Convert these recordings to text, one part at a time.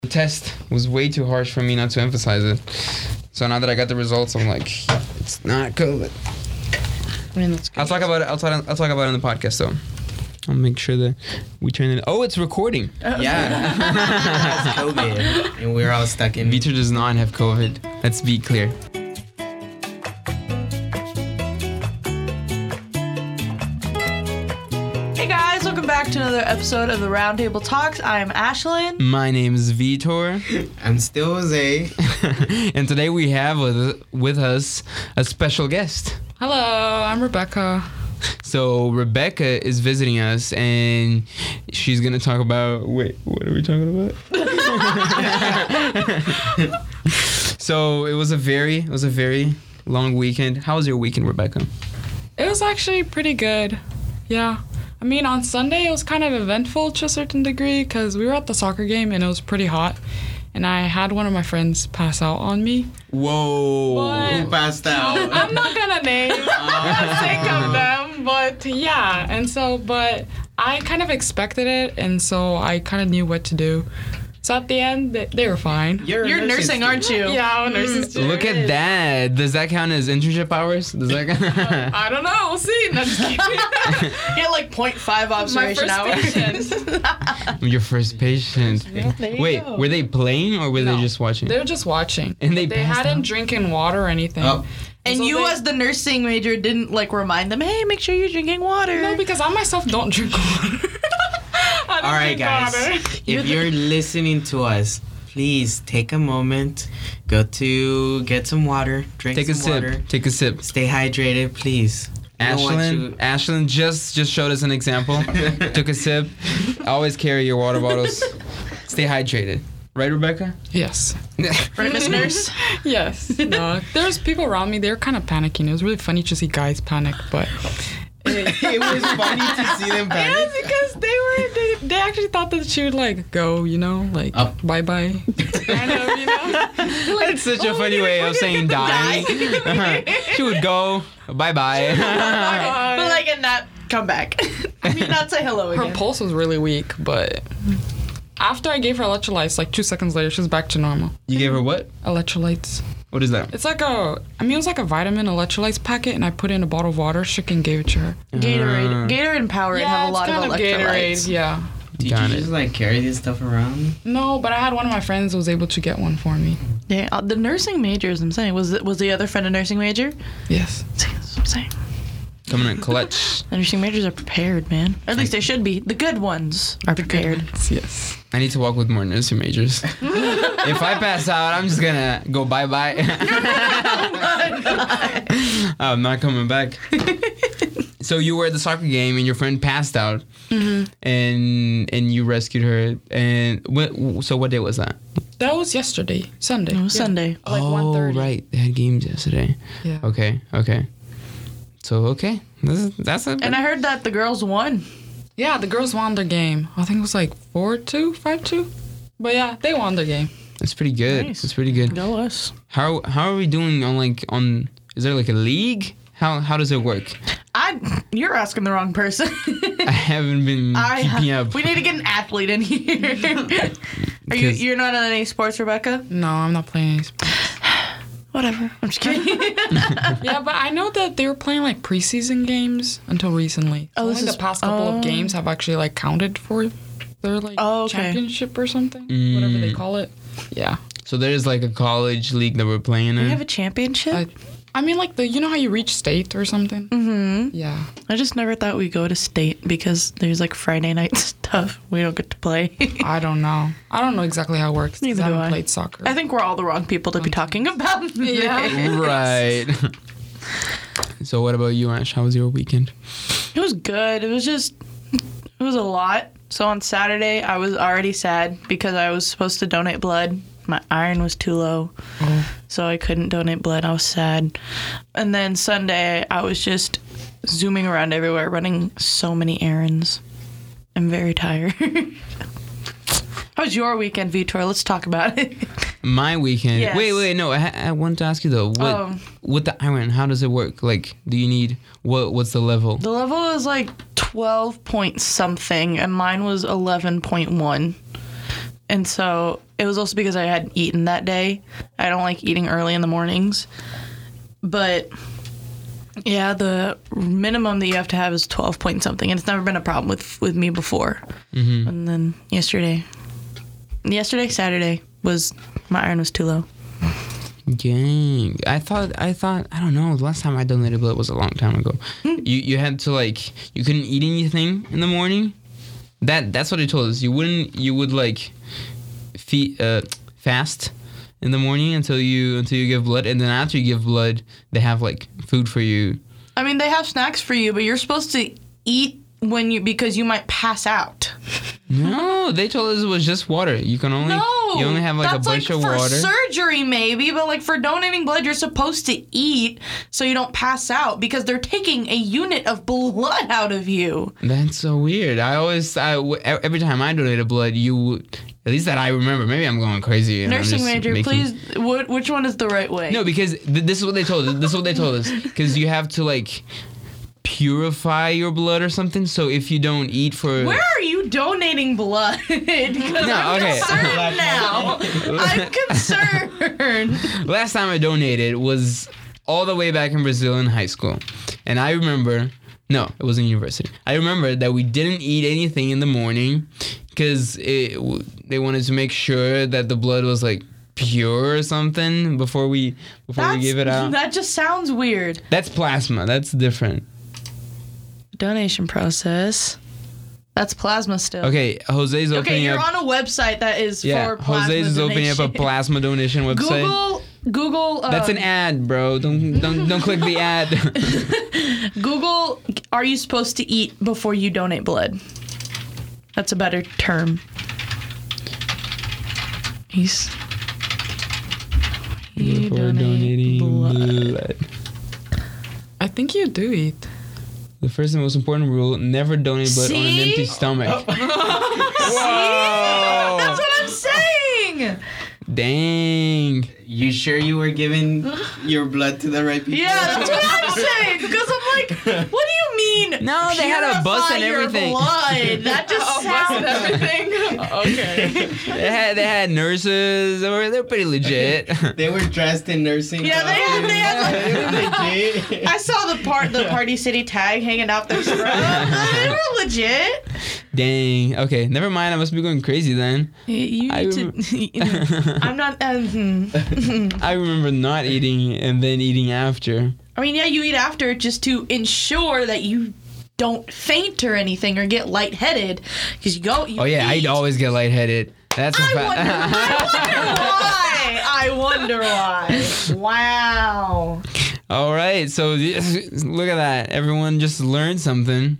The test was way too harsh for me not to emphasize it. So now that I got the results, I'm like, it's not COVID. I mean, that's good. I'll talk about it. I'll talk about it on the podcast though. I'll make sure that we turn it. Oh, it's recording. Yeah. It's COVID. And we're all stuck in. Vitor does not have COVID. Let's be clear. Hey guys, welcome back to another episode of the Roundtable Talks. I'm Ashlyn. My name is Vitor. I'm still Jose. And today we have with us a special guest. Hello, I'm Rebecca. So Rebecca is visiting us, and she's gonna talk about. Wait, what are we talking about? So it was a very long weekend. How was your weekend, Rebecca? It was actually pretty good. Yeah. I mean, on Sunday, it was kind of eventful to a certain degree because we were at the soccer game and it was pretty hot. And I had one of my friends pass out on me. Whoa. But Who passed out? I'm not going to name for the sake of them, but yeah. And so, but I kind of expected it, and so I kind of knew what to do. So at the end, they were fine. You're nursing, aren't you? Yeah, I'm a nursing student. Look at that. Does that count as internship hours? Does that count? I don't know. We'll see. No, just kidding. Get like 0.5 observation My hours. first patient. Your first patient. Yeah. There you Wait, go. were they playing or were they No. just watching? They were just watching. And they They passed hadn't out? drinking water or anything. Oh. And So you, they- as the nursing major, didn't like remind them, hey, make sure you're drinking water. No, because I myself don't drink water. I don't All right, drink guys. water. If you're listening to us, please take a moment, go to get some water, drink Take a some water. sip. Take a sip. Stay hydrated, please. We don't want Ashlyn just showed us an example. Took a sip. Always carry your water bottles. Stay hydrated. Right, Rebecca? Yes. Right, Miss Nurse? Yes. No, there's people around me. They were kind of panicking. It was really funny to see guys panic, but It was funny to see them yeah, panic. because they actually thought that she would like go, you know, like Up. bye bye, kind of, you know. That's such a funny way of saying die. She would go, bye-bye. But like, and not come back. I mean, not say hello Her again. pulse was really weak, but after I gave her electrolytes, like 2 seconds later, she was back to normal. You gave her what? Electrolytes. What is that? It's like it was like a vitamin electrolytes packet, and I put it in a bottle of water, shook and gave it to her. Gatorade. Gatorade and Powerade have a lot of electrolytes. Yeah. Did Got you it. just like carry this stuff around? No, but I had one of my friends who was able to get one for me. Yeah, the nursing majors, I'm saying. Was the other friend a nursing major? Yes. That's what I'm saying. Coming in clutch. The nursing majors are prepared, man. At least they should be. The good ones are prepared. Yes. I need to walk with more nursing majors. If I pass out, I'm just gonna go bye-bye. I'm not coming back. So you were at the soccer game and your friend passed out, and you rescued her. And what day was that? That was yesterday, Sunday. It was Sunday. Like oh, 1:30. right. They had games yesterday. Yeah. Okay. So, okay. That's a... And I heard that the girls won. Yeah, the girls won their game. I think it was like 4-2, 5-2. But yeah, they won their game. That's pretty good. Nice. That's pretty good. Go us. How are we doing on is there like a league? How does it work? You're asking the wrong person. I haven't been keeping up. We need to get an athlete in here. You're not on any sports, Rebecca? No, I'm not playing any sports. Whatever. I'm just kidding. Yeah, but I know that they were playing like preseason games until recently. Oh, Only this the is- past couple of games have actually like counted for their like championship or something, whatever they call it. Yeah. So there's like a college league that we're playing We in. have a championship? I mean, like you know how you reach state or something? Mm-hmm. Yeah. I just never thought we'd go to state because there's like Friday night stuff we don't get to play. I don't know. I don't know exactly how it works. 'Cause Neither I do haven't I. played soccer. I think we're all the wrong people to be talking about this. Yeah. Right. So what about you, Ash? How was your weekend? It was good. It was a lot. So on Saturday, I was already sad because I was supposed to donate blood. My iron was too low, so I couldn't donate blood. I was sad. And then Sunday, I was just zooming around everywhere, running so many errands. I'm very tired. How was your weekend, Vitor? Let's talk about it. My weekend. Yes. Wait. No, I wanted to ask you though. With the iron, how does it work? Like, do you need what's the level? The level is like 12 point something, and mine was 11.1. And so it was also because I hadn't eaten that day. I don't like eating early in the mornings. But yeah, the minimum that you have to have is 12 point something, and it's never been a problem with me before. Mm-hmm. And then Saturday, was my iron was too low. Dang. I thought I don't know, the last time I donated blood was a long time ago. You had to like, you couldn't eat anything in the morning. That's what they told us. You would like fast in the morning until you give blood, and then after you give blood they have like food for you. I mean, they have snacks for you, but you're supposed to eat because you might pass out. No, they told us it was just water. You only have like a bunch of water. That's like for surgery maybe, but like for donating blood, you're supposed to eat so you don't pass out because they're taking a unit of blood out of you. That's so weird. Every time I donated blood, at least that I remember. Maybe I'm going crazy. Nursing major, please. Which one is the right way? No, because this is what they told us. Because you have to like purify your blood or something. So if you don't eat for... Where are you donating blood? Because I'm concerned now. I'm concerned. Last time I donated was all the way back in Brazil in high school. And I remember... No, it was in university. I remember that we didn't eat anything in the morning because they wanted to make sure that the blood was like pure or something before we give it out. That just sounds weird. That's plasma. That's different. Donation process. That's plasma still. Okay, Jose's opening up. Okay, you're on a website that is for plasma Jose's donation. opening up a plasma donation website. Google. That's an ad, bro. Don't click the ad. Google. Are you supposed to eat before you donate blood? That's a better term. Before donating blood. I think you do eat. The first and most important rule: never donate blood on an empty stomach. Whoa! That's what I'm saying. Dang. You sure you were giving your blood to the right people? Yeah, that's what I'm saying. Because I'm like, what do you mean? No, they had a bus and purify everything. Your blood. That just sounds everything. Okay. They had nurses. They're pretty legit. They were dressed in nursing. Yeah, they had legit. I saw the Party City tag hanging out their scrub. They were legit. Dang. Okay, never mind. I must be going crazy then. I'm not. I remember not eating and then eating after. I mean, yeah, you eat after just to ensure that you don't faint or anything or get lightheaded. Because you yeah, I'd always get lightheaded. That's a fact. I wonder why. Wow. All right, so look at that. Everyone just learned something.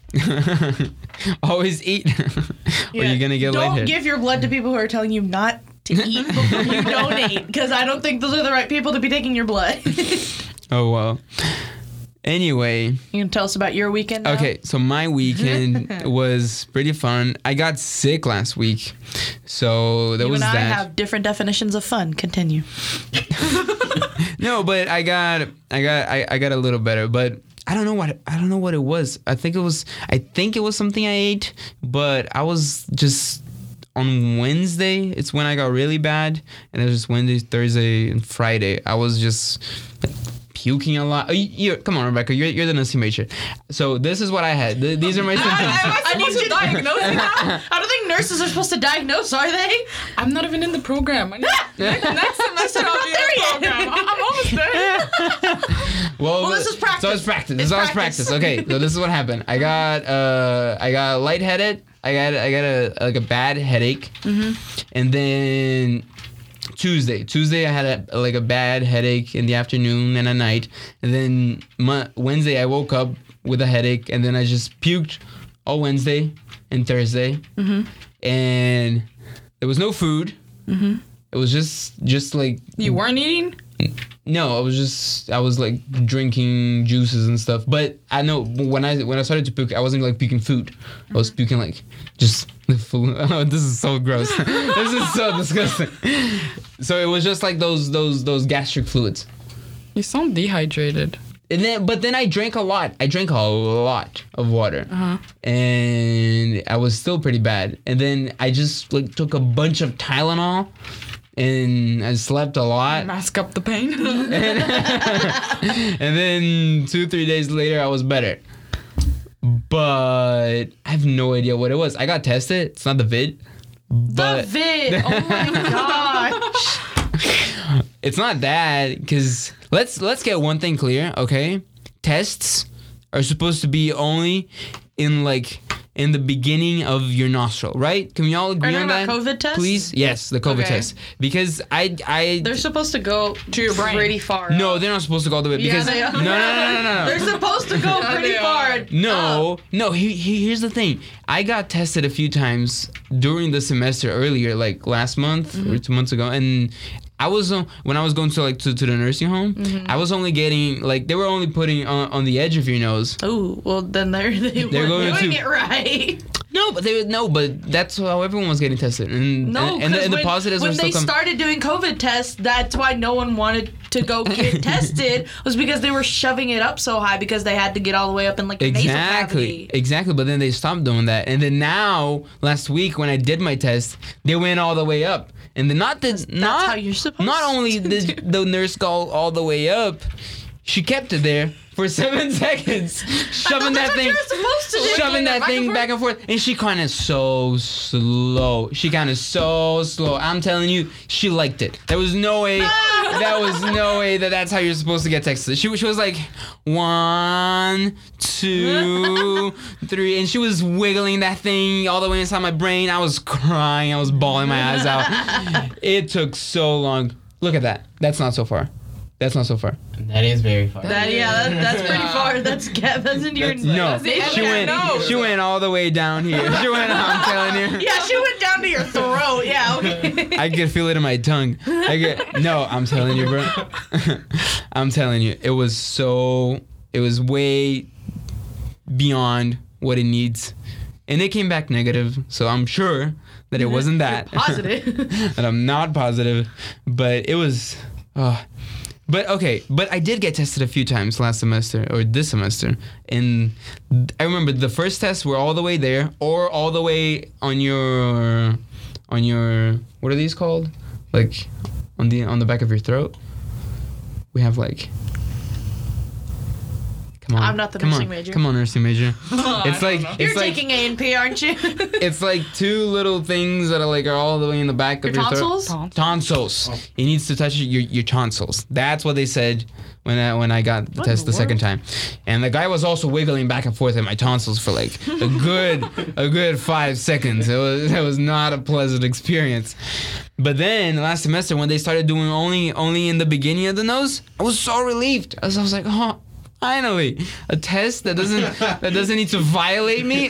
Always eat, or you're gonna get lightheaded. Don't give your blood to people who are telling you not to eat before you donate, because I don't think those are the right people to be taking your blood. Oh well. Anyway, You can tell us about your weekend now? okay, so my weekend was pretty fun. I got sick last week, so there You was and I that. have different definitions of fun. Continue. No, but I got a little better, but I don't know what it was. I think it was something I ate, but I was just on Wednesday. It's when I got really bad, and it was just Wednesday, Thursday, and Friday. I was just puking a lot. Come on, Rebecca, you're the nursing major. So this is what I had. These are my symptoms. I need to diagnose you now. I don't think nurses are supposed to diagnose, are they? I'm not even in the program. Next semester I'll be in the program. I'm almost there. Well, this is practice. So it's practice. It's This was practice. practice. Okay, so this is what happened. I got lightheaded. I got a bad headache, and then Tuesday I had a bad headache in the afternoon and at night, and then Wednesday I woke up with a headache, and then I just puked all Wednesday and Thursday, and there was no food. It was just like You weren't eating? no, I was like drinking juices and stuff. But I know when I started to puke, I wasn't like puking food. I was puking like just the food. Oh, this is so gross. This is so disgusting. So it was just like those gastric fluids. You sound dehydrated. But then I drank a lot. I drank a lot of water, and I was still pretty bad. And then I just like took a bunch of Tylenol, and I slept a lot. Mask up the pain. And then 2-3 days later, I was better. But I have no idea what it was. I got tested. It's not the vid. But The vid. Oh my gosh. it's not that, because let's get one thing clear, okay? Tests are supposed to be only in the beginning of your nostril, right? Can we all agree Are you on talking that? about COVID tests? Please, yes, the COVID Okay. test. Because They're supposed to go To your brain. pretty far. no, up. they're not supposed to go all the way. Yeah, Because they are. no. They're supposed to go pretty they far. are. No. Here's the thing. I got tested a few times during the semester earlier, like last month or 2 months ago, and I was when I was going to the nursing home, I was only getting they were only putting on the edge of your nose. Oh, well then they weren't going doing to- it right. But that's how everyone was getting tested, and No, and the because positives when were still they coming. started doing COVID tests, that's why no one wanted to go get tested, was because they were shoving it up so high because they had to get all the way up in the nasal cavity. Exactly. But then they stopped doing that, and then now last week when I did my test, they went all the way up, and then not how you're supposed Not only did the nurse go all the way up, she kept it there for 7 seconds, shoving that that's what thing, you were supposed to do. shoving that Back and thing forth? back and forth, and she kind of so slow. I'm telling you, she liked it. There was no way. That was no way that's how you're supposed to get texted. She was like 1, 2, 3, and she was wiggling that thing all the way inside my brain. I was crying. I was bawling my eyes out. It took so long. Look at that. That's not so far. That's not so far. That is very far. That's pretty far. That's in your No, the end she of your went. nose. She went all the way down here. She went. I'm telling you. Yeah, she went down to your throat. Yeah, okay. I could feel it in my tongue. I'm telling you, bro. I'm telling you, it was way beyond what it needs. And it came back negative, so I'm sure that it wasn't that. Positive. And I'm not positive, but it was, but I did get tested a few times last semester, or this semester, and I remember the first tests were all the way there, or all the way on your, what are these called? Like, on the back of your throat? We have come on. I'm not the nursing major. Come on, nursing major. It's like, You're it's like, taking A&P, aren't you? it's like 2 little things that are all the way in the back of Your your tonsils? throat. Tonsils. It needs to touch your tonsils. That's what they said when I got the test the second time. And the guy was also wiggling back and forth in my tonsils for a good 5 seconds. It was not a pleasant experience. But then last semester when they started doing only in the beginning of the nose, I was so relieved. I was like, oh. Finally, a test that doesn't need to violate me.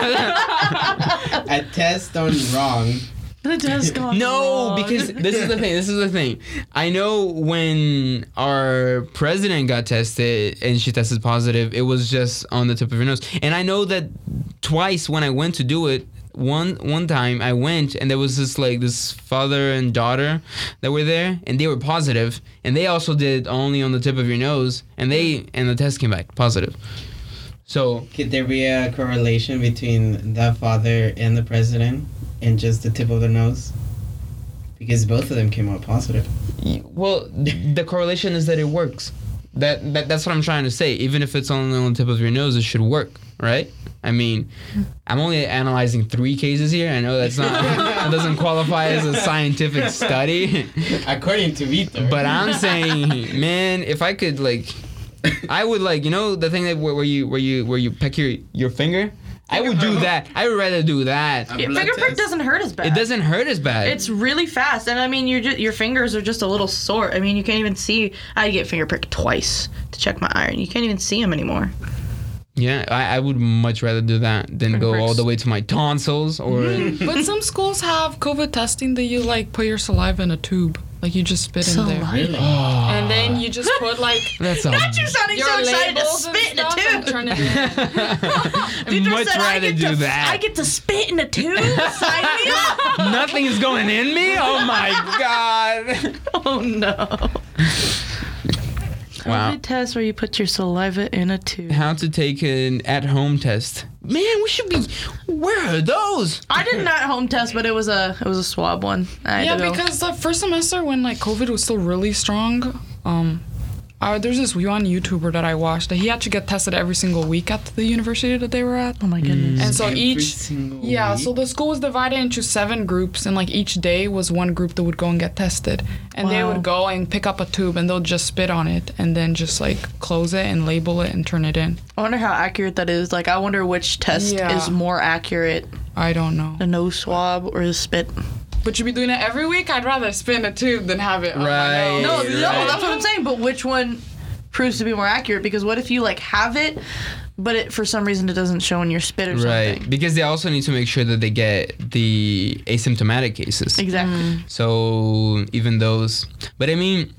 A test done wrong. The test gone No, wrong. because this is the thing. I know when our president got tested and she tested positive, it was just on the tip of her nose. And I know that twice when I went to do it, one time I went and there was this father and daughter that were there and they were positive, and they also did only on the tip of your nose, and the test came back positive. So Could there be a correlation between the father and the president and just the tip of the nose? Because both of them came out positive. well, the correlation is that it works. That's what I'm trying to say. Even if it's only on the tip of your nose, it should work, right? I mean, I'm only analyzing 3 cases here. I know that doesn't qualify as a scientific study, According to Vitor. but I'm saying, man, if I could I would the thing that where you peck your finger. I would do that. I would rather do that. A Yeah, blood finger prick test? doesn't hurt as bad. It doesn't hurt as bad. It's really fast, and I mean, your fingers are just a little sore. I mean, you can't even see. I had to get finger pricked twice to check my iron. You can't even see them anymore. Yeah, I would much rather do that than go all the way to my tonsils or. But some schools have COVID testing that you put your saliva in a tube. You just spit in there. Really? And then you just put That's a Not you sounding your so excited to labels and spit in a stuff and tube. turn it in. I'd much rather do that. I get to spit in a tube. Sign me up. Nothing's going in me? Oh my god. Oh no. Wow. test where you put your saliva in a tube. How to take an at-home test. Man, we should be. Where are those? I did an at-home test, but it was a swab one. I had to go. because the first semester when like COVID was still really strong, there's this one YouTuber that I watched that he had to get tested every single week at the university that they were at. Oh my goodness. And so Every single week? so the school was divided into 7 groups, and like each day was one group that would go and get tested, and they Wow. would go and pick up a tube and they'll just spit on it and then just like close it and label it and turn it in. I wonder how accurate that is. Like, I wonder which test Yeah. is more accurate, I don't know. the nose swab or the spit. But you be doing it every week? I'd rather spin a tube than have it on Right. my No, nose. no, that's what I'm saying. But which one proves to be more accurate? Because what if you like have it, but it for some reason it doesn't show in your spit or Right, something? because they also need to make sure that they get the asymptomatic cases. Exactly. So even those, but I mean,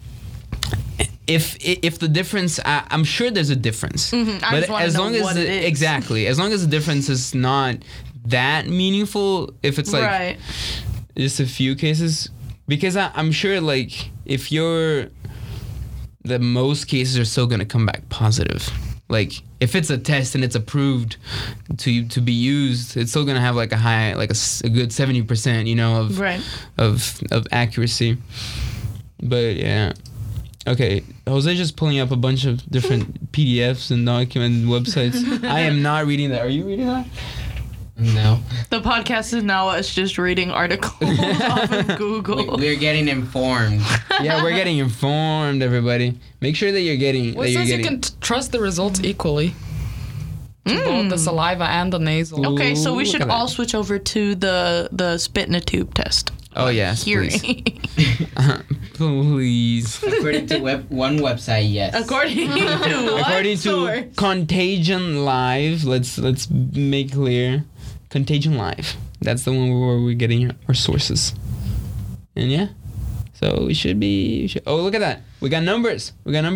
if the difference, I'm sure there's a difference. I But just wanna as know long as what it is. exactly, as long as the difference is not that meaningful, if it's like Right. just a few cases, because I'm sure like if you're, the most cases are still gonna come back positive. Like if it's a test and it's approved to be used, it's still gonna have like a high, like a good 70%, you know, of Right. of accuracy. But yeah. Okay, Jose just pulling up a bunch of different PDFs and document websites. I am not reading that. Are you reading that? No. The podcast is now us just reading articles off of Google. We're getting informed. Yeah, we're getting informed, everybody. Make sure that you're getting. Well, it says you can trust the results equally. To both the saliva and the nasal. Okay, so Ooh, we look should at that. all switch over to the spit in a tube test. Oh yes, Hearing. please. Please. According to one website, yes. According to what According source? to Contagion Live, let's make clear, Contagion Live. That's the one where we're getting our sources. And yeah, so we should be. Oh, look at that! We got numbers. We got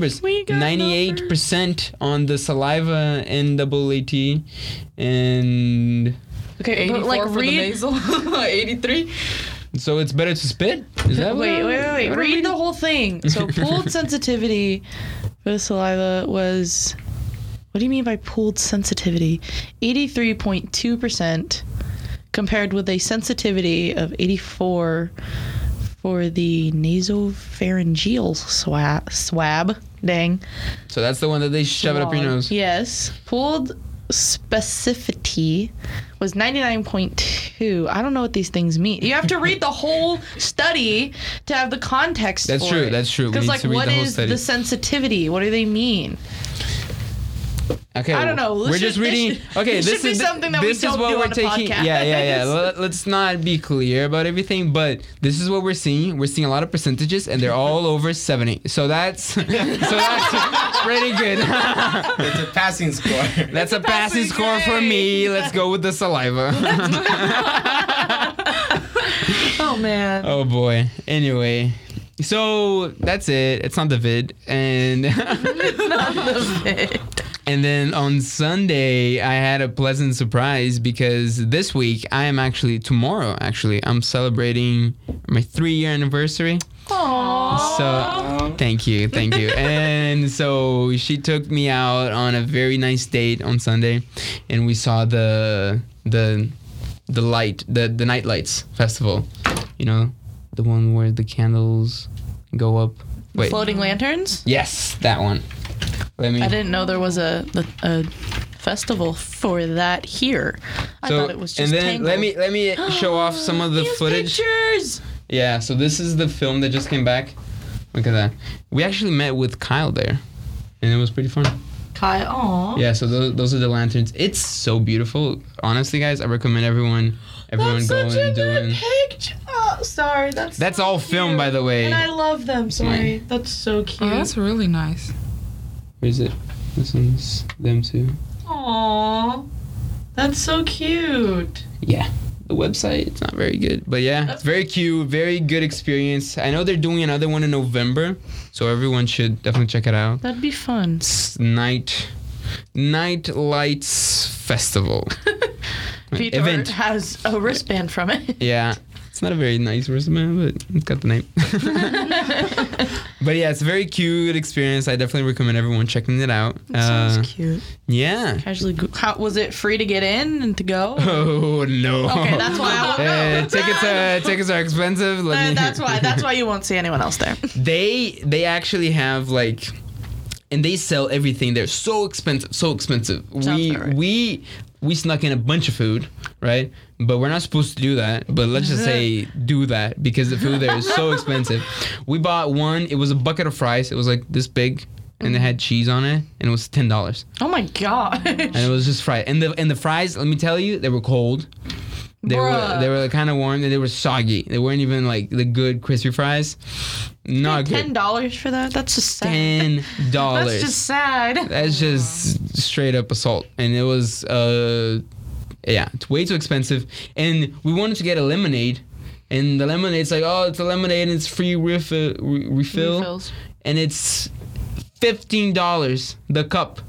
98% on the saliva NAAT, and Okay, 84 but like for the read. nasal. 83. so it's better to spit. Is that Wait. what Read the whole thing. So pooled sensitivity for the saliva was. What do you mean by pooled sensitivity? 83.2% compared with a sensitivity of 84 for the nasopharyngeal swab. Dang. So that's the one that they shove it up your nose. Yes. Pooled specificity was 99.2. I don't know what these things mean. You have to read the whole study to have the context. That's for true, it. that's true. We Because need like, to read what the whole is study. the sensitivity? What do they mean? Okay, I don't know. We're just reading. Okay, this this should is be something that we this is don't what do we're on a taking. podcast. Yeah. Let's not be clear about everything, but this is what we're seeing. We're seeing a lot of percentages, and they're all over 70. So that's pretty good. It's a passing score. That's a passing score for me. Let's go with the saliva. Oh man. Oh boy. Anyway. So that's it. It's not the vid, and and then on Sunday I had a pleasant surprise because this week tomorrow I'm celebrating my 3-year anniversary. Aww. So thank you. And so she took me out on a very nice date on Sunday, and we saw the night lights festival. You know, the one where the candles go up. Wait. Floating lanterns? Yes, that one. I didn't know there was a festival for that here. I thought it was just and then Tangled. let me show off some of the He has footage. pictures. Yeah, so this is the film that just came back. Look at that. We actually met with Kyle there, and it was pretty fun. Kyle, aw. Yeah, so those are the lanterns. It's so beautiful. Honestly, guys, I recommend everyone That's go such a and do good it. picture. Oh, sorry, that's That's so all filmed, cute. by the way. And I love them. Sorry, that's so cute. Oh, that's really nice. Where's it? This one's them too. Aw, that's so cute. Yeah. The website, it's not very good. But yeah, it's very cute, very good experience. I know they're doing another one in November, so everyone should definitely check it out. That'd be fun. It's Night Lights Festival. Peter Event. has a wristband from it. Yeah. It's not a very nice restaurant, but it's got the name. But yeah, it's a very cute experience. I definitely recommend everyone checking it out. That sounds cute. Yeah. Casually, how was it free to get in and to go? Oh no. Okay, that's why I won't go. Tickets are expensive. That's why you won't see anyone else there. They actually have like, and they sell everything there. So expensive. Sounds about right. We snuck in a bunch of food, right? But we're not supposed to do that. But let's just say do that because the food there is so expensive. We bought one. It was a bucket of fries. It was like this big, and it had cheese on it, and it was $10. Oh my god! And it was just fried. And the fries, let me tell you, they were cold. They were kind of warm, and they were soggy. They weren't even like the good crispy fries. Not good. $10 for that? That's just sad. $10. That's just sad. That's just straight up assault. And it was, it's way too expensive. And we wanted to get a lemonade. And the lemonade's like, oh, it's a lemonade and it's free refill. Refills. And it's $15 the cup.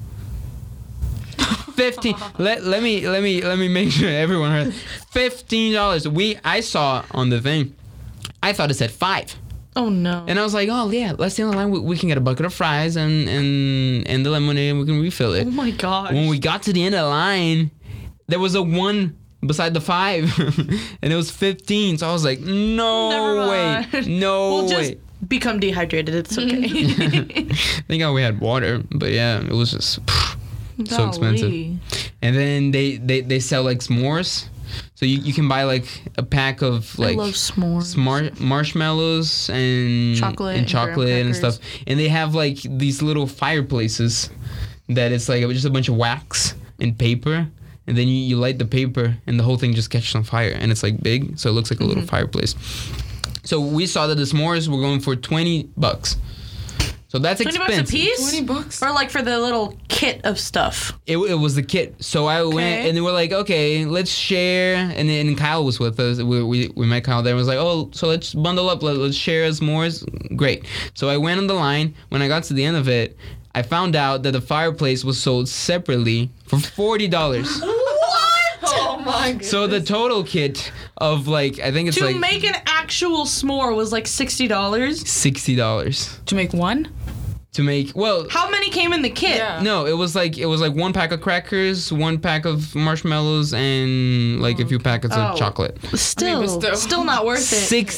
15. Let me make sure everyone heard. $15. I saw on the thing. I thought it said 5. Oh no. And I was like, oh yeah, let's stay on the line. We can get a bucket of fries and the lemonade and we can refill it. Oh my gosh. When we got to the end of the line, there was a 1 beside the 5 and it was 15. So I was like, no way. No we'll way. Just become dehydrated. It's okay. Thank God we had water, but yeah, it was just so expensive. And then they sell like s'mores. So you can buy like a pack of like I love s'mores. Marshmallows and chocolate and stuff. And they have like these little fireplaces that it's like just a bunch of wax and paper. And then you light the paper and the whole thing just catches on fire. And it's like big, so it looks like a little fireplace. So we saw that the s'mores were going for $20. So that's expensive. $20 a piece? $20? Or like for the little kit of stuff? It was the kit. So I went and they were like, okay, let's share. And then Kyle was with us. We met Kyle there and was like, oh, so let's bundle up. Let's share s'mores. Great. So I went on the line. When I got to the end of it, I found out that the fireplace was sold separately for $40. What? Oh my goodness. So the total kit of like, I think it's to make an actual s'more was like $60. $60. To make one? To make, well, how many came in the kit? Yeah. no, it was like 1 pack of crackers, 1 pack of marshmallows, and like a few packets of chocolate. Still not worth it. $60.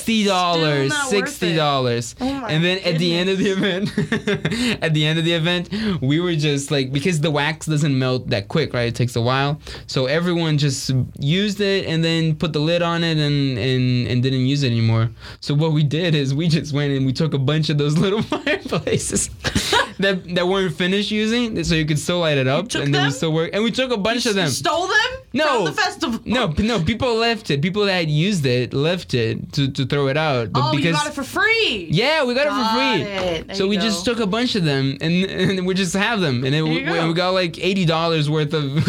$60. Oh my and then at the end of the event, we were just like, because the wax doesn't melt that quick, right? It takes a while. So everyone just used it and then put the lid on it and didn't use it anymore. So what we did is we just went and we took a bunch of those little fireplaces that weren't finished using, so you could still light it up and then we still work. And we took a bunch of them. Stole them? No. From the festival? No, people left it. People that had used it left it to throw it out. But you got it for free. Yeah, we got it for free. So we go. just took a bunch of them and we just have them. And we got like $80 worth of...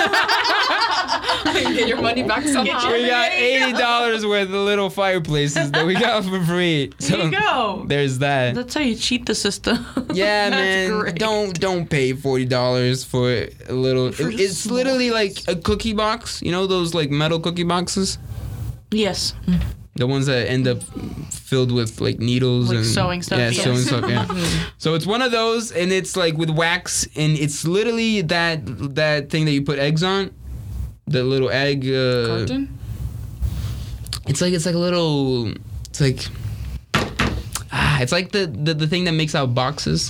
Get your money back somehow. We got $80 worth of little fireplaces that we got for free. So there you go. There's that. That's how you cheat the system. Yeah, That's man. great. Don't pay $40 for a little. It's literally like a cookie box. You know those like metal cookie boxes? Yes. The ones that end up filled with like needles like and sewing stuff. Yeah, yes. sewing stuff. Yeah. So it's one of those, and it's like with wax, and it's literally that thing that you put eggs on. The little egg. Carton? It's like a little. It's like. It's like the thing that makes out boxes.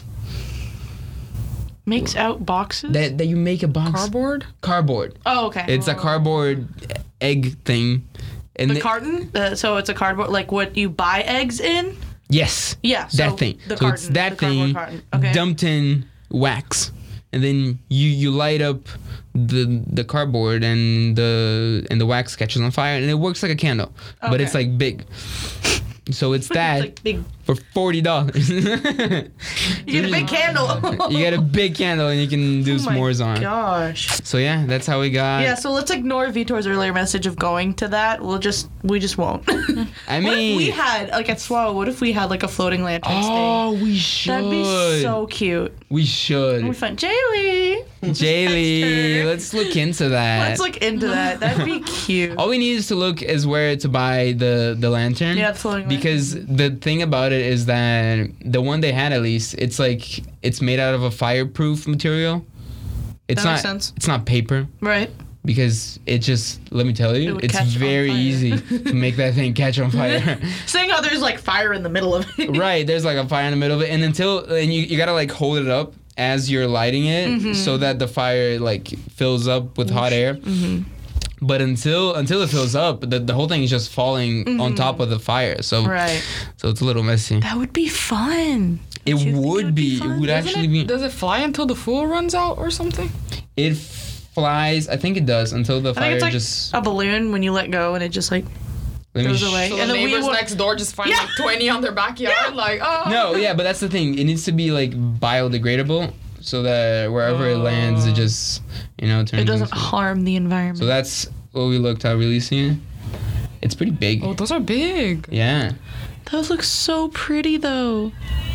Makes out boxes? That you make a box. Cardboard. Oh, okay. It's a cardboard egg thing. And the carton? So it's a cardboard, like what you buy eggs in? Yes. Yeah. So that thing. The so carton, it's that the thing carton. Okay. dumped in wax. And then you light up the cardboard and the wax catches on fire and it works like a candle. Okay. But it's like big. So it's that. It's like big for $40. You get a big candle. You get a big candle and you can do s'mores on. Gosh. So yeah, that's how we got. Yeah, so let's ignore Vitor's earlier message of going to that. We just won't. I What if mean, we had like at Swallow? What if we had like a floating lantern oh, thing? we should. That'd be so cute. We should. We find Jaylee. Jaylee, her. let's look into that. Let's look into that. That'd be cute. All we need is to look is where to buy the lantern. Yeah, the floating lantern. Because the thing about it is that the one they had, at least, it's like it's made out of a fireproof material. It's That not. makes sense. It's not paper. Right. Because it just, let me tell It you, would it's catch on very fire. easy to make that thing catch on fire. Seeing how there's like fire in the middle of it. Right, there's like a fire in the middle of it, and you gotta like hold it up as you're lighting it, Mm-hmm. so that the fire like fills up with hot air. Mm-hmm. But until it fills up, the whole thing is just falling on top of the fire. So Mm-hmm. Right. so it's a little messy. That would be fun. It you think it would would be be. It fun? would Doesn't actually it, be. does it fly until the fuel runs out or something? It flies. I think it does until the I think fire it's like just. a balloon when you let go and it just like Let me goes sh- away. So And the then we neighbors will- next door just find Yeah. like 20 on their backyard. Like, oh. No, yeah, but that's the thing. It needs to be like biodegradable, so that wherever it lands, it just turns. it doesn't into- harm the environment. So that's what we looked at releasing it. It's pretty big. Oh, those are big. Yeah. Those look so pretty though.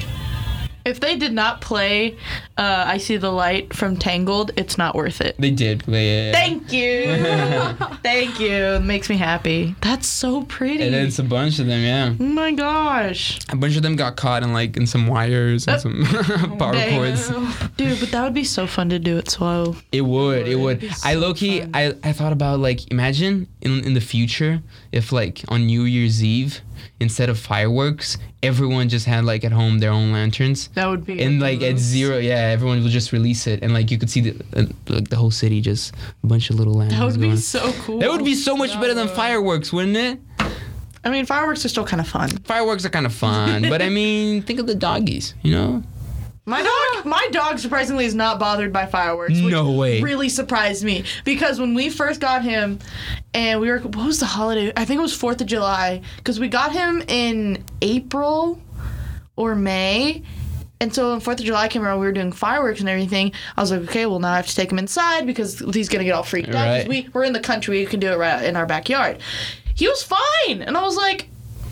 If they did not play I See the Light from Tangled, it's not worth it. They did play it. Thank you. Thank you. It makes me happy. That's so pretty. And it's a bunch of them, yeah. Oh my gosh. A bunch of them got caught in some wires and some power Dang. cords. Dude, but that would be so fun to do at Slow. It would. be I so low-key, fun. I thought about imagine in the future if on New Year's Eve, instead of fireworks, everyone just had at home their own lanterns. That would be And at zero, everyone would just release it, and you could see the whole city, just a bunch of little lanterns. That would be going. so cool. That would be so much better than fireworks, wouldn't it? I mean, fireworks are still kind of fun. Fireworks are kind of fun, but I mean, think of the doggies, My dog surprisingly is not bothered by fireworks. Which No way. Really surprised me because when we first got him, and what was the holiday? I think it was 4th of July because we got him in April or May. And so when 4th of July came around, we were doing fireworks and everything. I was like, okay, well, now I have to take him inside because he's going to get all freaked out. 'Cause Right. We're in the country. We can do it right in our backyard. He was fine. And I was like,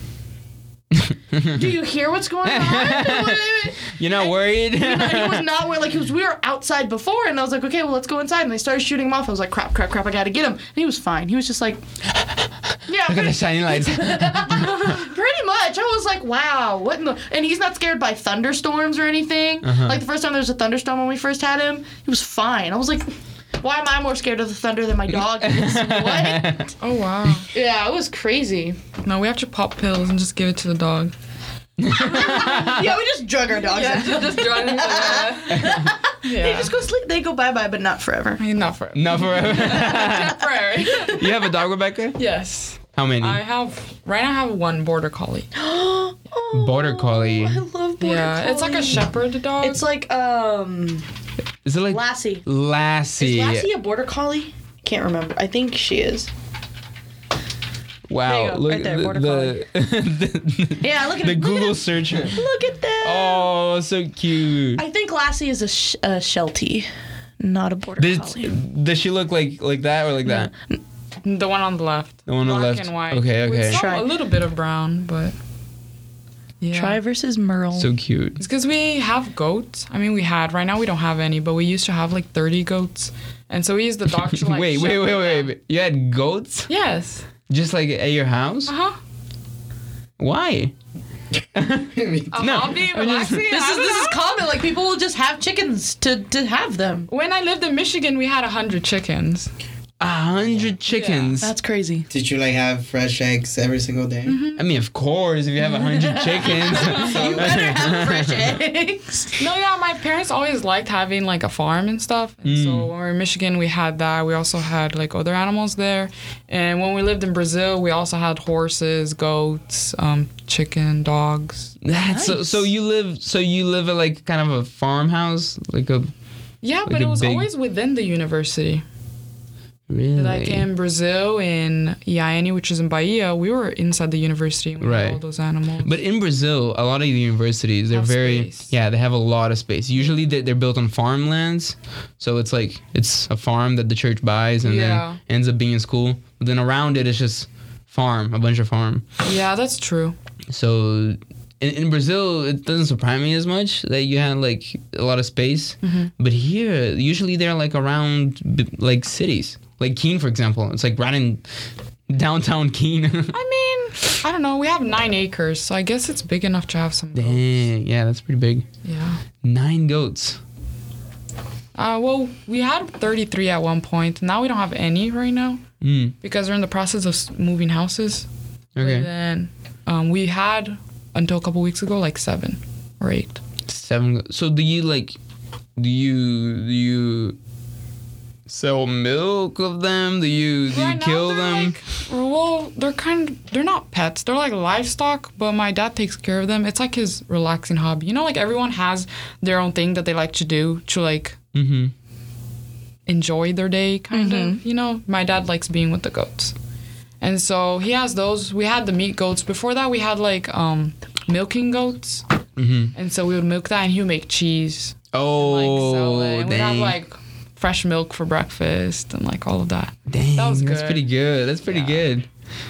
do you hear what's going on? You're not worried? He was not where we were outside before, and I was like, okay, well, let's go inside. And they started shooting him off. I was like, crap, I gotta get him. And he was fine. He was just like, yeah, Look at the shiny lights. pretty much. I was like, wow, what in the? And he's not scared by thunderstorms or anything. Like the first time there was a thunderstorm when we first had him, he was fine. I was like, why am I more scared of the thunder than my dog is? What? Oh, wow. Yeah, it was crazy. No, we have to pop pills and just give it to the dog. Yeah, we just drug our dogs. Yeah, just draw it into the... They just go sleep. They go bye-bye, but not forever. Not forever. Not forever. Temporary. You have a dog, Rebecca? Yes. How many? I have one border collie. Border collie. I love border Yeah, it's like a collie. shepherd dog. It's like Is it Lassie. Lassie? Is Lassie a border collie? Can't remember. I think she is. Wow. There you go, Look right there, the, border the, Yeah, look at the him. Google search. Look at that. Oh, so cute. I think Lassie is a Sheltie, not a border collie. Does she look like that or like that? the one on the left. The one on the Black left. and white. Okay, okay. With Try. a little bit of brown, but... Yeah. Try versus Merle. So cute. It's because we have goats. I mean, we had. Right now, we don't have any, but we used to have 30 goats. And so we use the dog to Wait. shepherd them. You had goats? Yes. Just at your house? Uh-huh. Why? A hobby, relaxing. This is common. People will just have chickens to have them. When I lived in Michigan, we had 100 chickens. 100 chickens. That's crazy. Did you have fresh eggs every single day? I mean, of course, if you have 100 chickens. You better have fresh eggs. No, yeah, my parents always liked having a farm and stuff. And so when we were in Michigan, we had that. We also had other animals there. And when we lived in Brazil, we also had horses, goats, chicken, dogs. That's Nice. so you live at kind of a farmhouse, Yeah, Like but it a was big- always within the university. Really? Like in Brazil, in Iaiane, which is in Bahia, we were inside the university and we Right. had all those animals. But in Brazil, a lot of the universities, they're Have very, space. yeah, they have a lot of space. Usually they're built on farmlands. So it's like, it's a farm that the church buys and Yeah. then ends up being a school. But then around it, it's just farm, a bunch of farm. Yeah, that's true. So in Brazil, it doesn't surprise me as much that you have like a lot of space. But here, usually they're like around like cities. Like Keene, for example. It's like right in downtown Keene. I mean, I don't know. We have 9 acres, so I guess it's big enough to have some goats. Dang, yeah, that's pretty big. Yeah. 9 goats. Well, we had 33 at one point. Now we don't have any right now Mm, because we're in the process of moving houses. okay. And then we had, until a couple weeks ago, like 7 or 8. 7 goats. So do you sell milk of them? Do you Right now, kill they're them? like- well, they're not pets. They're like livestock, but my dad takes care of them. It's like his relaxing hobby. You know, like everyone has their own thing that they like to do to like Mm-hmm. enjoy their day, kind of. You know, my dad likes being with the goats. And so he has those. We had the meat goats. Before that, we had like milking goats. Mm-hmm. And so we would milk that and he would make cheese. Like sell it. Oh, And we'd have dang. like fresh milk for breakfast and like all of that. Dang, that was that's good. pretty good. That's pretty Yeah. good.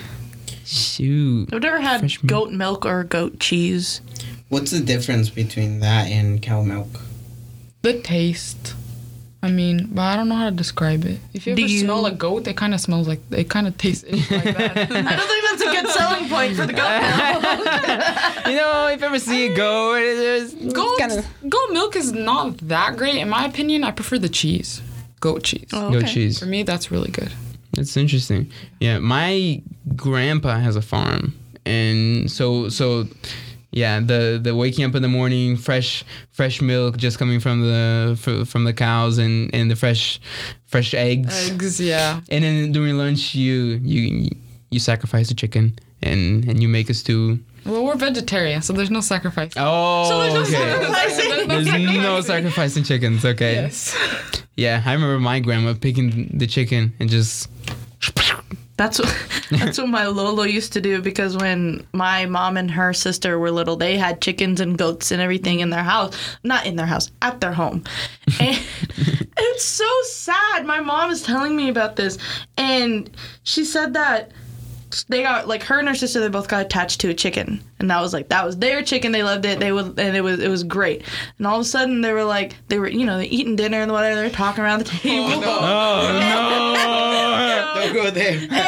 Shoot. I've never had Fresh milk. goat milk or goat cheese. What's the difference between that and cow milk? The taste. I mean, but I don't know how to describe it. If you Do ever you- smell a goat, it kind of smells like, it kind of tastes like that. I don't think that's a good selling point for the goat milk. You know, if you ever see a goat, it's Goat milk is not that great. In my opinion, I prefer the cheese. Goat cheese. Oh, goat okay. cheese. For me, that's really good. That's interesting. Yeah, my grandpa has a farm, and so yeah, the waking up in the morning, fresh milk just coming from the cows, and the fresh eggs, Eggs, yeah. and then during lunch you sacrifice a chicken and you make a stew. Well, we're vegetarian, so there's no sacrifice. Oh, So there's no okay. sacrificing. There's no sacrificing chickens. Okay. Yes. Yeah, I remember my grandma picking the chicken and just. That's what my Lolo used to do, because when my mom and her sister were little, they had chickens and goats and everything in their house. Not in their house, at their home. And it's so sad. My mom is telling me about this, and she said that they got, like, her and her sister, they both got attached to a chicken, and that was their chicken. They loved it. And it was great. And all of a sudden they were they're eating dinner and whatever. They're talking around the table. Oh no! Don't go there. And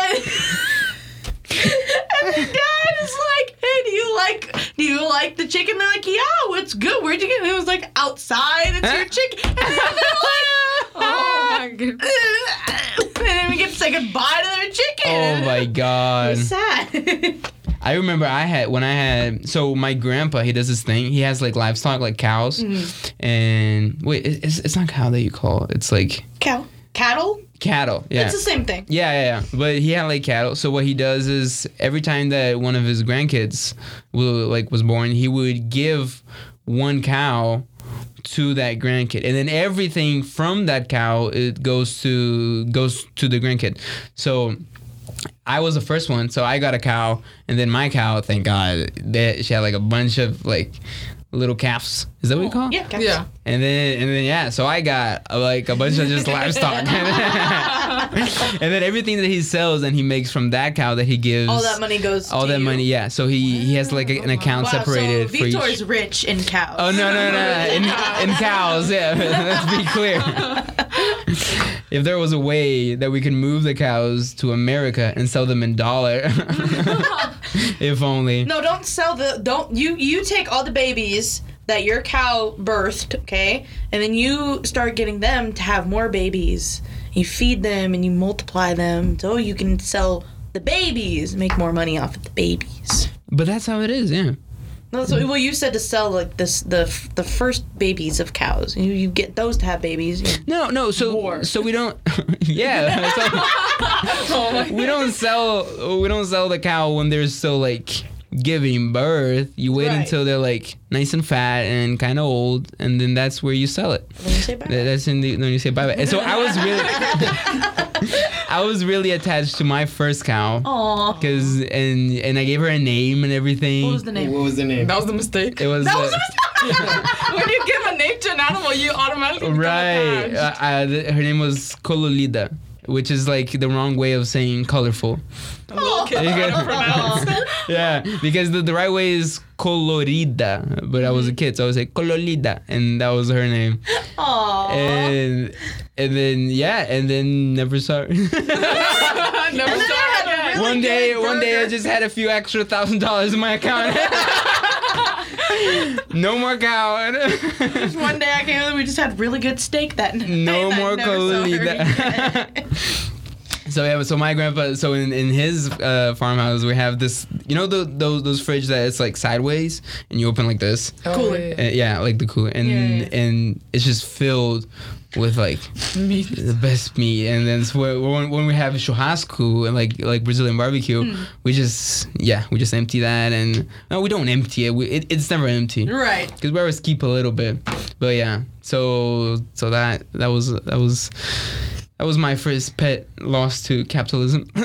the dad is like, "Hey, do you like the chicken?" They're like, "Yeah, it's good. Where'd you get it?" It was like, "Outside. It's your chicken." And they're like, Oh my goodness. and then we get to say goodbye to their chicken. Oh my god! It's sad. I remember so my grandpa, he does this thing. He has like livestock, like cows, and wait, it's not cow that you call it. It's like Cattle? cattle. Yeah. It's the same thing. Yeah. But he had like cattle. So what he does is every time that one of his grandkids was born, he would give one cow to that grandkid, and then everything from that cow it goes to the grandkid. So I was the first one, so I got a cow, and then my cow, thank God, she had like a bunch of like little calves. Is that what you call it? Yeah. Cattle. Yeah. And then yeah, so I got like a bunch of just livestock. And then everything that he sells and he makes from that cow that he gives, All that money goes all to that you. money, yeah. So he has like an account Wow, separated so for each. Victor's rich in cows. Oh no! In cows, yeah. Let's be clear. If there was a way that we could move the cows to America and sell them in dollar, if only. No, don't sell you take all the babies that your cow birthed, okay? And then you start getting them to have more babies. You feed them and you multiply them so you can sell the babies, make more money off of the babies. But that's how it is, yeah. No, so, well, you said to sell like the first babies of cows. You get those to have babies. No. So More. so we don't. Yeah. So we don't sell the cow when there's still like giving birth. You wait Right. until they're like nice and fat and kind of old, and then that's where you sell it. When you say bye. That's when you say bye bye. And so I was really attached to my first cow. Aw. Cause and I gave her a name and everything. What was the name? What was the name? That was the mistake. It was That was a mistake. When you give a name to an animal, you automatically become right. attached. Her name was Cololida, which is like the wrong way of saying colorful. Oh. Kid, You I get- don't pronounce. Yeah, because the right way is Colorida, but I was a kid, so I would say Cololida, and that was her name. Aw. And then never saw her. I never And then I had saw a it. really one day good I just had a few extra $1,000 in my account. No more cow. One day I came in and we just had really good steak that night. No and I more never saw her Cololida. again. So my grandpa. So in his farmhouse we have this. You know those fridge that it's like sideways and you open like this. Cooler. Yeah, like the cooler, and Yeah. and it's just filled with like Meat. the best meat. And then so when we have churrasco and like Brazilian barbecue, we just empty that. And no, we don't empty it. It's never empty. Right. Because we always keep a little bit. But yeah, so that was my first pet lost to capitalism. Did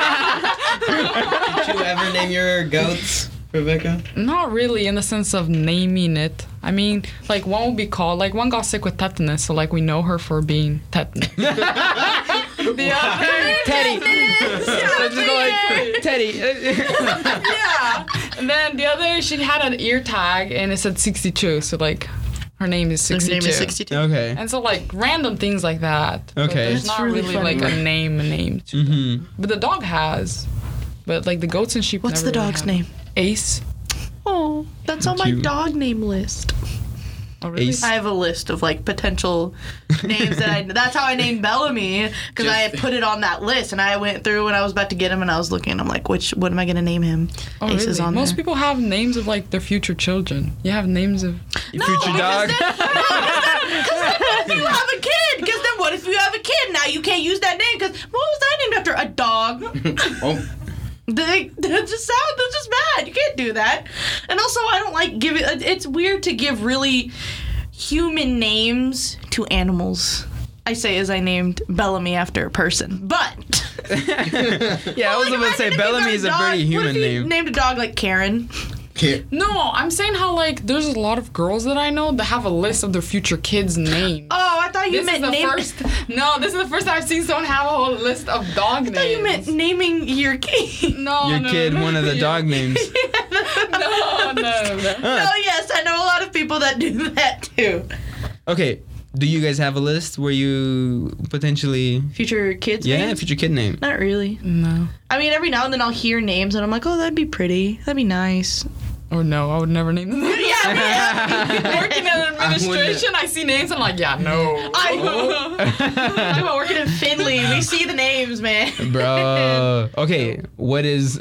you ever name your goats, Rebecca? Not really in the sense of naming it. I mean, like one would be called, like one got sick with tetanus, so like we know her for being tetanus. The other, Teddy. So just go like Teddy. yeah. And then the other, she had an ear tag and it said 62, so like her name is 62. His name is 62. Okay. And so like random things like that. But Okay. there's That's not really really funny. like a name. Mm-hmm. But the dog has. But like the goats and sheep. What's never the really dog's have. name? Ace. Oh, that's on my Cute. dog name list. Oh really? Ace. I have a list of like potential names that's how I named Bellamy because I had put it on that list and I went through when I was about to get him and I was looking and I'm like, what am I gonna name him? Oh, Ace really? is on Most there. people have names of like their future children. You have names of. Your future dog. You have a kid, because then what if you have a kid? Now you can't use that name because what was that named after? A dog. Oh, That's just bad. You can't do that. And also, I don't like giving. It's weird to give really human names to animals. I say as I named Bellamy after a person, but Yeah, I was about to say Bellamy is a pretty human what if you name. named a dog like Karen? No, I'm saying how like there's a lot of girls that I know that have a list of their future kids' names. Oh, I thought you This is meant the name. first. No, this is the first time I've seen someone have a whole list of dog names. I thought you meant naming your kid. No, Your no, kid, no, one of the yeah. dog names. No. Oh yes, I know a lot of people that do that too. Okay, do you guys have a list where you potentially Future kids. names? future kid name? Not really. No. I mean, every now and then I'll hear names and I'm like, oh, that'd be pretty. That'd be nice. Or no, I would never name them. Yeah, Working in administration, I see names. I'm like, yeah, no. I'm working in Finley. We see the names, man. Bro. Okay, what is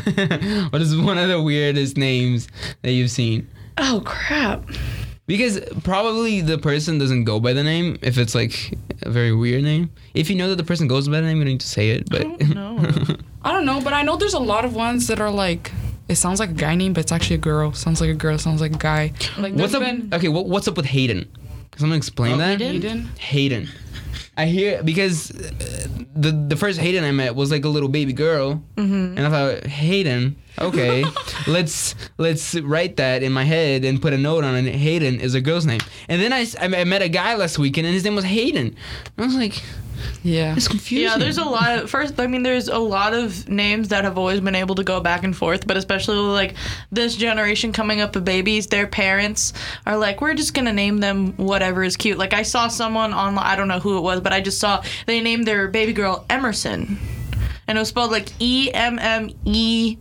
one of the weirdest names that you've seen? Oh crap. Because probably the person doesn't go by the name if it's like a very weird name. If you know that the person goes by the name, you don't need to say it. But No. I don't know, but I know there's a lot of ones that are like, it sounds like a guy name, but it's actually a girl. Sounds like a girl, sounds like a guy. Like, what's there's up? been Okay, what's up with Hayden? Can someone explain that? Eden? Hayden. I hear because the first Hayden I met was like a little baby girl, and I thought Hayden. Okay, let's write that in my head and put a note on it. Hayden is a girl's name. And then I met a guy last weekend and his name was Hayden. I was like, Yeah. it's confusing. Yeah, there's a lot of there's a lot of names that have always been able to go back and forth, but especially like this generation coming up with babies, their parents are like, we're just gonna name them whatever is cute. Like I saw someone online, I don't know who it was, but I just saw they named their baby girl Emerson, and it was spelled like EMMERYSN.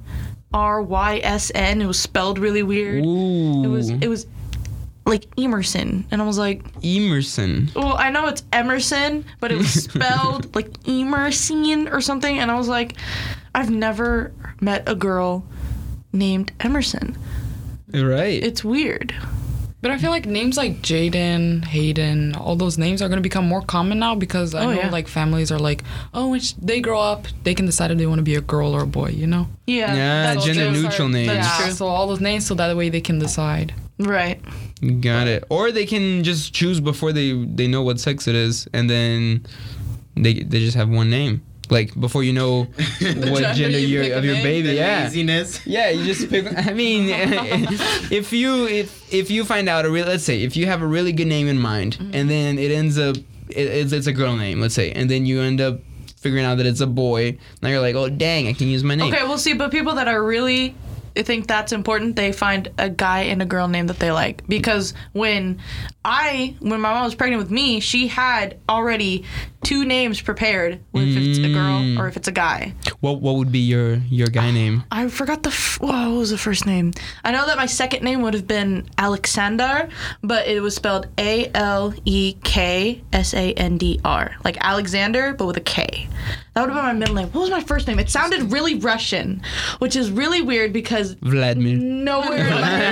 It was spelled really weird. Ooh. It was like Emerson, and I was like, Emerson. well, I know it's Emerson, but it was spelled like Emerson or something, and I was like, I've never met a girl named Emerson. Right. It's weird. But I feel like names like Jaden, Hayden, all those names are going to become more common now because I know like families are like, oh, when they grow up, they can decide if they want to be a girl or a boy, you know? Yeah. Yeah, that's gender true. neutral names. That's Yeah, true. so all those names so that way they can decide. Right. Got it. Or they can just choose before they know what sex it is, and then they just have one name. Like before you know what Gender, gender you pick of a your name? baby. The Yeah. laziness. Yeah, you just pick. I mean, if you find out let's say if you have a really good name in mind, and then it ends up it's a girl name, let's say, and then you end up figuring out that it's a boy. Now you're like, oh dang, I can use my name. Okay, we'll see. But people that are really think that's important, they find a guy and a girl name that they like. Because when my mom was pregnant with me, she had already 2 names prepared if it's a girl or if it's a guy. What would be your guy name? I forgot what was the first name? I know that my second name would have been Alexander, but it was spelled Aleksandr, like Alexander, but with a K. That would have been my middle name. What was my first name? It sounded really Russian, which is really weird because Vladimir. nowhere.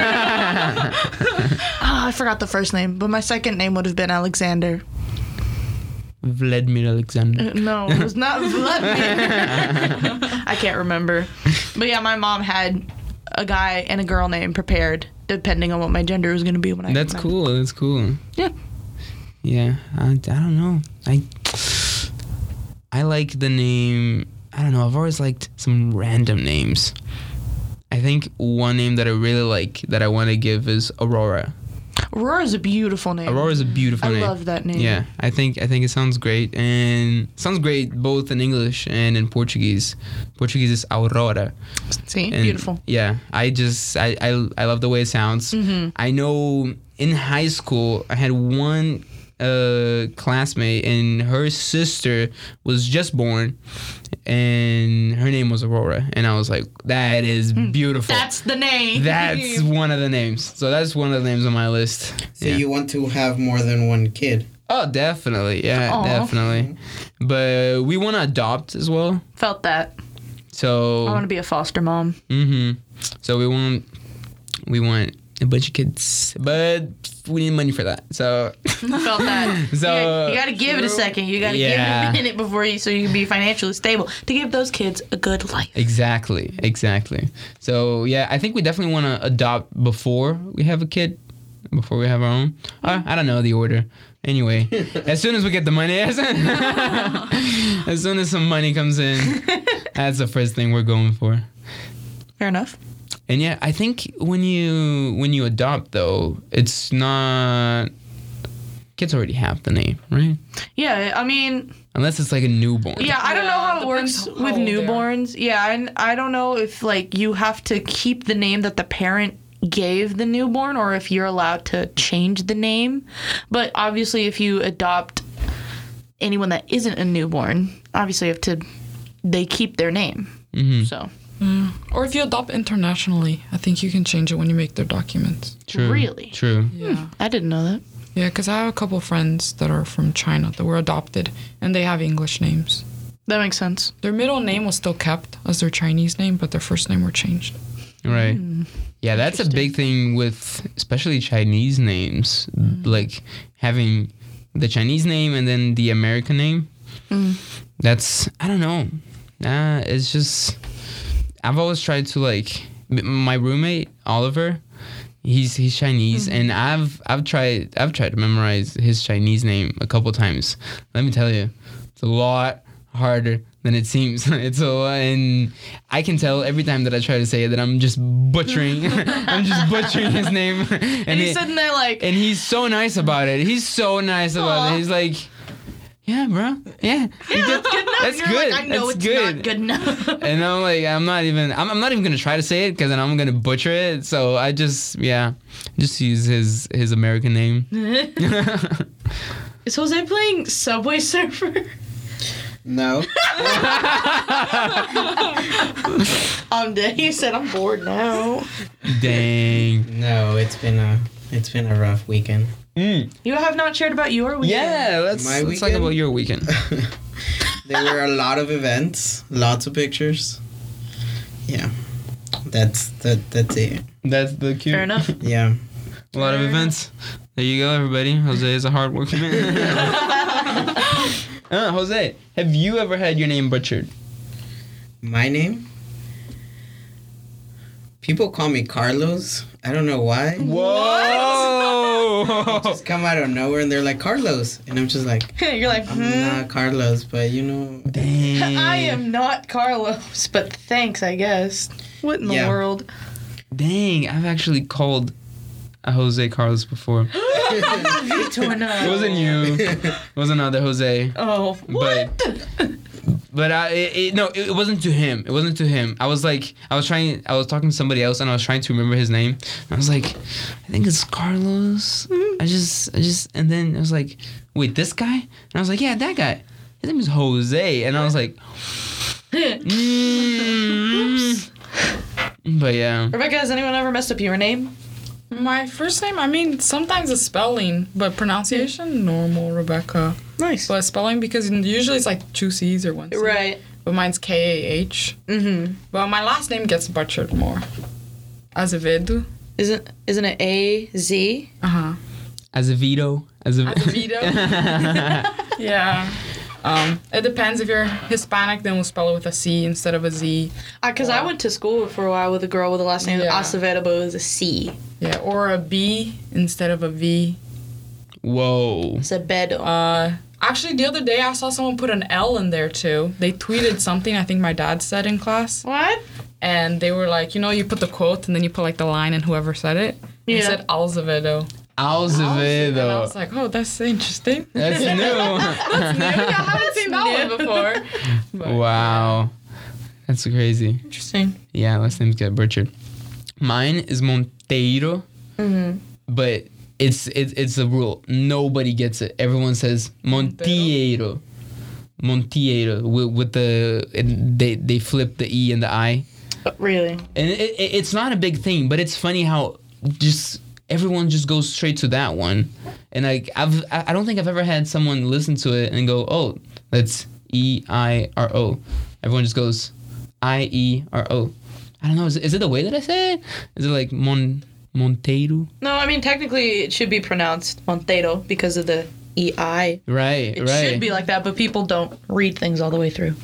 I forgot the first name, but my second name would have been Alexander. Vladimir Alexander. No, it was not Vladimir. I can't remember. But yeah, my mom had a guy and a girl name prepared, depending on what my gender was going to be when I. That's cool. That's cool. Yeah. Yeah. I don't know. I like the name. I don't know. I've always liked some random names. I think one name that I really like that I want to give is Aurora. Aurora's a beautiful name. Aurora's a beautiful name. I love that name. Yeah, I think it sounds great, and it sounds great both in English and in Portuguese. Portuguese is Aurora. See, And beautiful. Yeah, I love the way it sounds. Mm-hmm. I know in high school I had one classmate, and her sister was just born, and her name was Aurora, and I was like, that is beautiful. That's the name. That's one of the names. So that's one of the names on my list. So Yeah. you want to have more than one kid? Oh, definitely. Yeah, Aw. definitely. But we want to adopt as well. Felt that. So I want to be a foster mom. So we want a bunch of kids, but we need money for that. So Felt that. So- you got to give it a second. You got to Yeah. give it a minute before so you can be financially stable to give those kids a good life. exactly. So yeah, I think we definitely want to adopt before we have a kid, before we have our own. I don't know the order. Anyway, as soon as we get the money, as soon as some money comes in, that's the first thing we're going for. Fair enough. And yeah, I think when you adopt though, it's not kids already have the name, right? Yeah, I mean, Unless it's like a newborn. yeah, I don't know how it depends works how with old they are. newborns. Yeah, and I don't know if like you have to keep the name that the parent gave the newborn or if you're allowed to change the name. But obviously if you adopt anyone that isn't a newborn, obviously they keep their name. Mm-hmm. So, Or if you adopt internationally, I think you can change it when you make their documents. True. Really? True. Yeah. I didn't know that. Yeah, because I have a couple friends that are from China that were adopted, and they have English names. That makes sense. Their middle name was still kept as their Chinese name, but their first name were changed. Right. Yeah, that's a Interesting. big thing with especially Chinese names, like having the Chinese name and then the American name. That's, I don't know. It's just, I've always tried to like, my roommate Oliver, he's Chinese, and I've tried to memorize his Chinese name a couple times. Let me tell you, it's a lot harder than it seems. It's a lot, and I can tell every time that I try to say it that I'm just butchering. I'm just butchering his name. And he's sitting there like, And he's so nice about it. He's so nice about Aw. it. He's like, yeah, bro. Yeah. that's good enough. That's You're good. Like, I know That's it's good. not good enough. And I'm like, I'm not even gonna try to say it because then I'm gonna butcher it. So I just use his American name. Is Jose playing Subway Surfer? No. I'm dead. He said I'm bored now. Dang. No, it's been a rough weekend. You have not shared about your weekend. Yeah, let's My talk weekend? about your weekend. There were a lot of events, lots of pictures. Yeah. That's it. That's the cue. Fair enough. Yeah. A lot of events. There you go, everybody. Jose is a hard working man. Jose, have you ever had your name butchered? My name? People call me Carlos. I don't know why. Whoa! Just come out of nowhere and they're like, Carlos. And I'm just like, You're like, I'm not Carlos, but you know. Dang. I am not Carlos, but thanks, I guess. What in the Yeah. world? Dang, I've actually called a Jose Carlos before. It wasn't you. It wasn't another Jose. Oh, what? But it wasn't to him. It wasn't to him. I was talking to somebody else and I was trying to remember his name. And I was like, I think it's Carlos. I just, and then I was like, wait, this guy? And I was like, yeah, that guy. His name is Jose. And I was like, But yeah. Rebecca, has anyone ever messed up your name? My first name, I mean, sometimes it's spelling, but pronunciation, normal, Rebecca. Nice. But spelling, because usually it's like 2 C's or 1 C. Right. But mine's K-A-H. Mm-hmm. But my last name gets butchered more. Azevedo. Isn't it A-Z? Uh-huh. Azevedo. Azevedo. Yeah. It depends. If you're Hispanic, then we'll spell it with a C instead of a Z. Because I went to school for a while with a girl with the last name Acevedo, but it was a C. Yeah, or a B instead of a V. Whoa. Acevedo. Actually, the other day I saw someone put an L in there too. They tweeted something I think my dad said in class. What? And they were like, you put the quote and then you put like the line and whoever said it. Yeah. He said Alzevedo. And I Azevedo. was like, oh, that's interesting. That's new. That's new. Yeah, I haven't seen that one before. But, Wow. That's crazy. Interesting. Yeah, last names get butchered. Mine is Monteiro, but it's a rule. Nobody gets it. Everyone says Monteiro. Monteiro with they flip the E and the I. Really? And it's not a big thing, but it's funny how just everyone just goes straight to that one. And like I don't think I've ever had someone listen to it and go, oh, that's E-I-R-O. Everyone just goes I-E-R-O. I don't know. Is it the way that I say it? Is it like Monteiro? No, I mean, technically it should be pronounced Monteiro because of the E-I. Right, It right. should be like that, but people don't read things all the way through.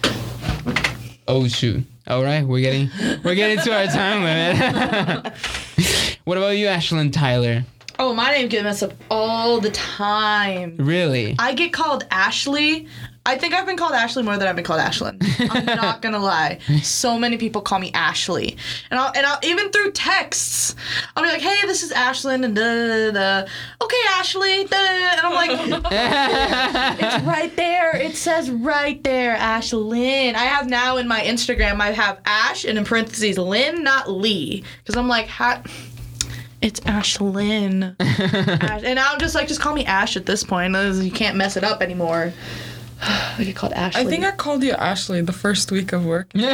Oh shoot! All right, we're getting to our time limit. What about you, Ashlyn Tyler? Oh, my name gets messed up all the time. Really? I get called Ashley. I think I've been called Ashley more than I've been called Ashlyn. I'm not gonna lie. So many people call me Ashley, and I'll even through texts, I'll be like, "Hey, this is Ashlyn," and da da da. Okay, Ashley, da, and I'm like, "It's right there. It says right there, Ashlyn." I have now in my Instagram, I have Ash and in parentheses Lynn, not Lee, because I'm like, it's Ashlyn. Ash. And I'm just like, just call me Ash at this point. You can't mess it up anymore. I get called Ashley. I think I called you Ashley the first week of work. You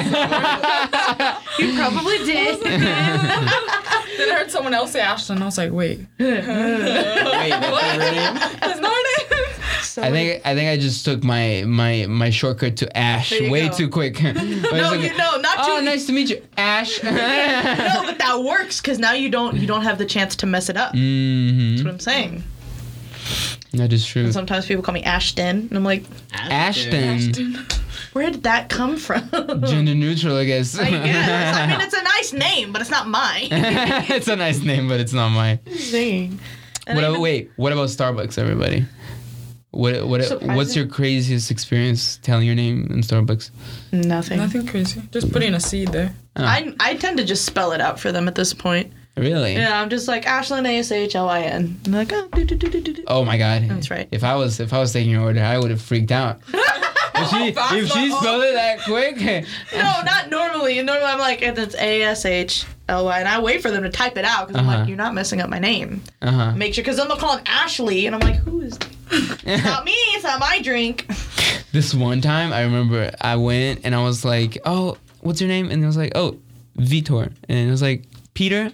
probably did. Then I heard someone else say Ashley, and I was like, wait. Wait, That's not it. So I think I just took my shortcut to Ash There you way go. too quick. No, not Oh, too. nice to meet you, Ash. No, but that works because now you don't have the chance to mess it up. That's Mm-hmm. what I'm saying. That is true. And sometimes people call me Ashton, and I'm like, Ashton. where did that come from? Gender neutral, I guess. I guess. I mean, it's a nice name, but it's not mine. It's a nice name, but it's not mine. Dang. And What I about, even- wait, what about Starbucks, everybody? What's Surprising. your craziest experience telling your name in Starbucks? Nothing. Nothing crazy. Just putting a C there. Oh, I tend to just spell it out for them at this point. really? Yeah, I'm just like Ashlyn, A-S-H-L-I-N. I'm like, oh, do. Oh my God. That's right. If I was taking your order, I would have freaked out. If she spelled it that quick. No, not normally. Normally I'm like, it's A-S-H-L-Y, and I wait for them to type it out because I'm Uh-huh. like, you're not messing up my name. Uh-huh. Make sure, because then they'll call it Ashley, and I'm like, who is? It's not me. It's not my drink. This one time, I remember I went and I was like, oh, what's your name? And it was like, oh, Vitor. And it was like, Peter?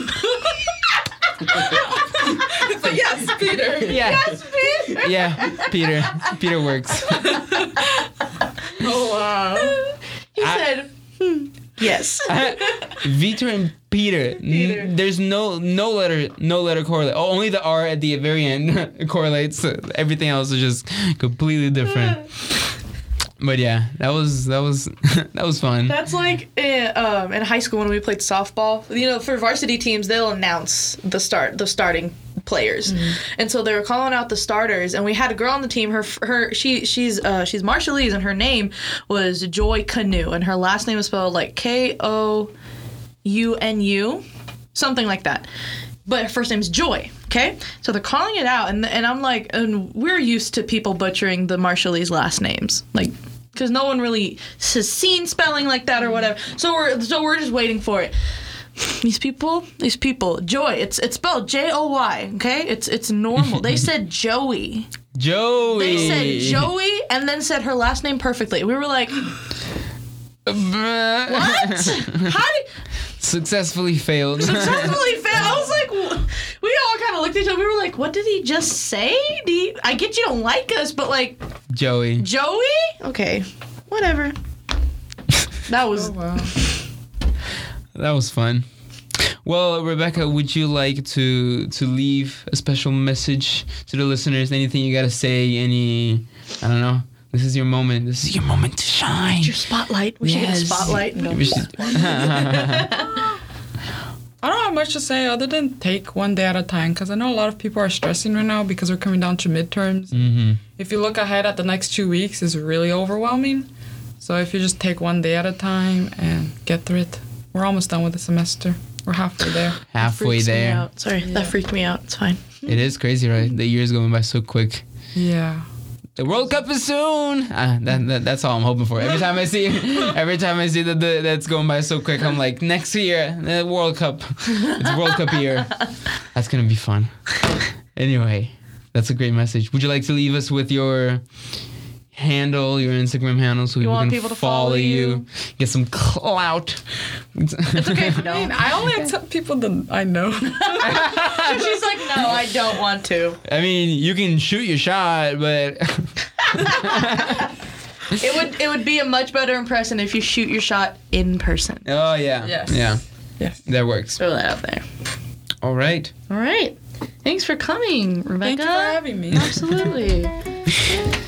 It's like, yes, Peter. Yeah. Yes, Peter. Yeah, Peter. Peter works. Oh, wow. He said, Yes. Vitor and Peter. There's no letter correlate. Oh, only the R at the very end correlates. Everything else is just completely different. But yeah, that was that was fun. That's like in high school when we played softball. You know, for varsity teams, they'll announce the starting players, and so they were calling out the starters. And we had a girl on the team. She's Marshallese, and her name was Joy Canoe, and her last name is spelled like Kounu, something like that. But her first name's Joy. Okay, so they're calling it out, and I'm like, and we're used to people butchering the Marshallese last names, like. Because no one really has seen spelling like that or whatever. So we're just waiting for it. These people, Joy. It's spelled Joy. Okay, it's normal. They said Joey. Joey. They said Joey and then said her last name perfectly. We were like, what? How did? Successfully failed. I was like, we all kind of looked at each other. We were like, what did he just say? I get you don't like us, but like, Joey. Okay, whatever. That was. Oh, wow. That was fun. Well, Rebecca, would you like to leave a special message to the listeners? Anything you gotta say? I don't know. This is your moment. This is your moment to shine. Your spotlight. We should get a spotlight. No. We should- I don't have much to say other than take one day at a time, because I know a lot of people are stressing right now because we're coming down to midterms. Mm-hmm. If you look ahead at the next 2 weeks, it's really overwhelming. So if you just take one day at a time and get through it, we're almost done with the semester. We're halfway there. Halfway Freaks me there. out. Sorry, that freaked me out. It's fine. It is crazy, right? The year's going by so quick. Yeah. The World Cup is soon. That's all I'm hoping for. Every time I see that that's going by so quick, I'm like, next year, the World Cup. It's World Cup year. That's gonna be fun. Anyway, that's a great message. Would you like to leave us with your handle, your Instagram handle, so want can people to follow you? get some clout? It's okay if you I mean, don't. I only accept people that I know. She's like, no, I don't want to. I mean, you can shoot your shot, but It would be a much better impression if you shoot your shot in person. oh yeah, Yes. yeah, Yes. that works. Throw that out there. All right. All right. Thanks for coming, Rebecca. Thank you for having me. Absolutely.